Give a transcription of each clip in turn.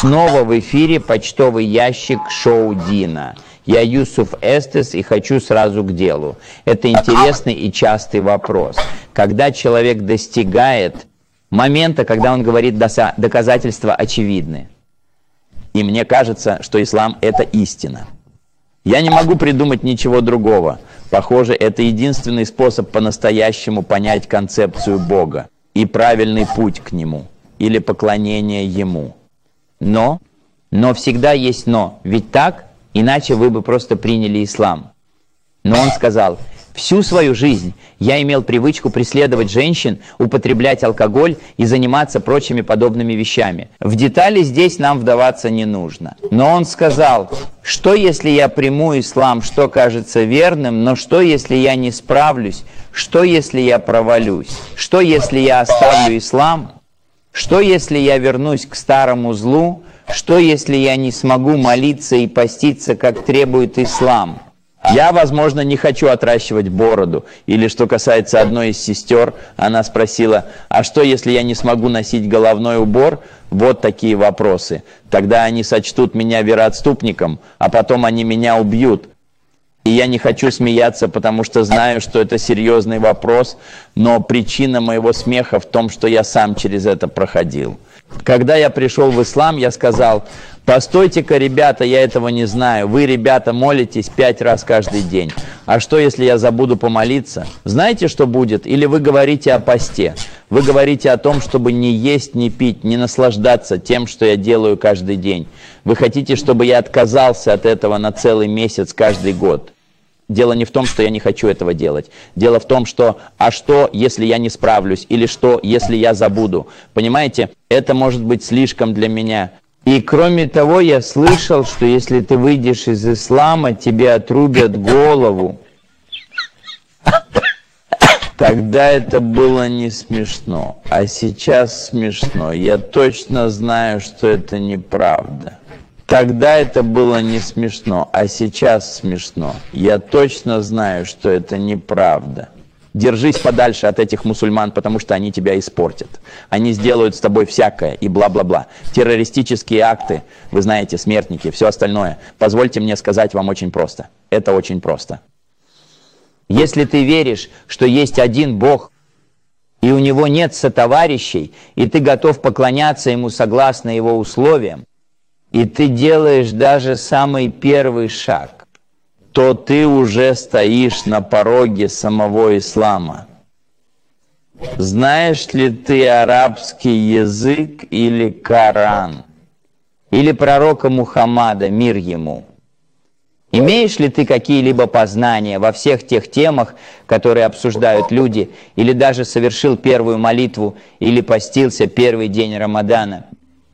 Снова в эфире почтовый ящик шоу Дина. Я Юсуф Эстес и хочу сразу к делу. Это интересный и частый вопрос. Когда человек достигает момента, когда он говорит, доказательства очевидны. И мне кажется, что ислам – это истина. Я не могу придумать ничего другого. Похоже, это единственный способ по-настоящему понять концепцию Бога и правильный путь к Нему, или поклонение Ему. Но всегда есть но. Ведь так, иначе вы бы просто приняли ислам. Но он сказал: всю свою жизнь я имел привычку преследовать женщин, употреблять алкоголь и заниматься прочими подобными вещами. В детали здесь нам вдаваться не нужно. Но он сказал: что если я приму ислам, что кажется верным, но что если я не справлюсь, что если я провалюсь, что если я оставлю ислам, что если я вернусь к старому злу, что если я не смогу молиться и поститься, как требует ислам. Я, возможно, не хочу отращивать бороду. Или, что касается одной из сестер, она спросила: а что, если я не смогу носить головной убор? Вот такие вопросы. Тогда они сочтут меня вероотступником, а потом они меня убьют. И я не хочу смеяться, потому что знаю, что это серьезный вопрос, но причина моего смеха в том, что я сам через это проходил. Когда я пришел в ислам, я сказал: постойте-ка, ребята, я этого не знаю. Вы, ребята, молитесь 5 раз каждый день. А что, если я забуду помолиться? Знаете, что будет? Или вы говорите о посте? Вы говорите о том, чтобы не есть, не пить, не наслаждаться тем, что я делаю каждый день. Вы хотите, чтобы я отказался от этого на целый месяц каждый год? Дело не в том, что я не хочу этого делать. Дело в том, что а что, если я не справлюсь? Или что, если я забуду? Понимаете, это может быть слишком для меня. И кроме того, я слышал, что если ты выйдешь из ислама, тебе отрубят голову. Тогда это было не смешно, а сейчас смешно. Я точно знаю, что это неправда. Тогда это было не смешно, а сейчас смешно. Я точно знаю, что это неправда. Держись подальше от этих мусульман, потому что они тебя испортят. Они сделают с тобой всякое и бла-бла-бла. Террористические акты, вы знаете, смертники, все остальное. Позвольте мне сказать вам очень просто. Это очень просто. Если ты веришь, что есть один Бог, и у Него нет сотоварищей, и ты готов поклоняться Ему согласно Его условиям, и ты делаешь даже самый первый шаг, то ты уже стоишь на пороге самого ислама. Знаешь ли ты арабский язык или Коран? Или пророка Мухаммада, мир ему? Имеешь ли ты какие-либо познания во всех тех темах, которые обсуждают люди, или даже совершил первую молитву, или постился первый день Рамадана?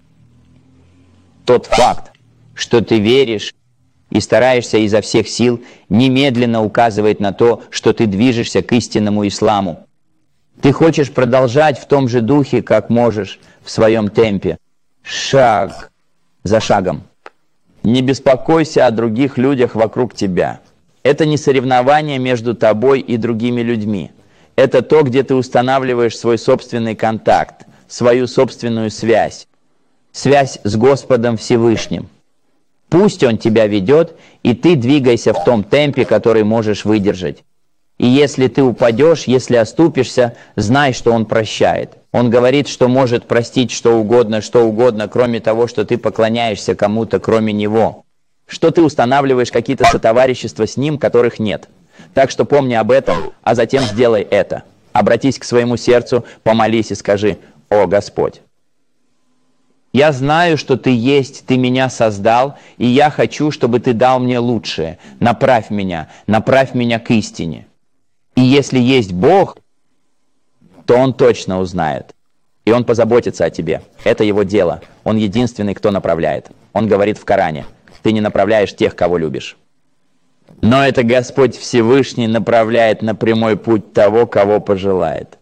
Тот факт, что ты веришь и стараешься изо всех сил, немедленно указывает на то, что ты движешься к истинному исламу. Ты хочешь продолжать в том же духе, как можешь, в своем темпе, шаг за шагом. Не беспокойся о других людях вокруг тебя. Это не соревнование между тобой и другими людьми. Это то, где ты устанавливаешь свой собственный контакт, свою собственную связь. Связь с Господом Всевышним. Пусть Он тебя ведет, и ты двигайся в том темпе, который можешь выдержать. И если ты упадешь, если оступишься, знай, что Он прощает. Он говорит, что может простить что угодно, кроме того, что ты поклоняешься кому-то, кроме Него. Что ты устанавливаешь какие-то сотоварищества с Ним, которых нет. Так что помни об этом, а затем сделай это. Обратись к своему сердцу, помолись и скажи: «О Господь, я знаю, что Ты есть, Ты меня создал, и я хочу, чтобы Ты дал мне лучшее. Направь меня к истине. И если есть Бог, то Он точно узнает, и Он позаботится о тебе. Это Его дело. Он единственный, кто направляет. Он говорит в Коране: ты не направляешь тех, кого любишь. Но это Господь Всевышний направляет на прямой путь того, кого пожелает».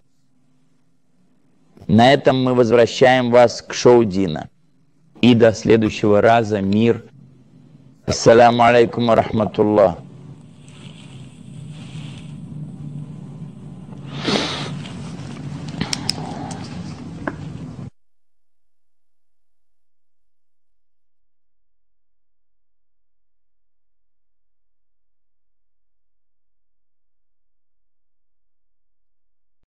На этом мы возвращаем вас к шоу Дина. И до следующего раза. Мир. Ассаляму алейкум ва рахматуллах.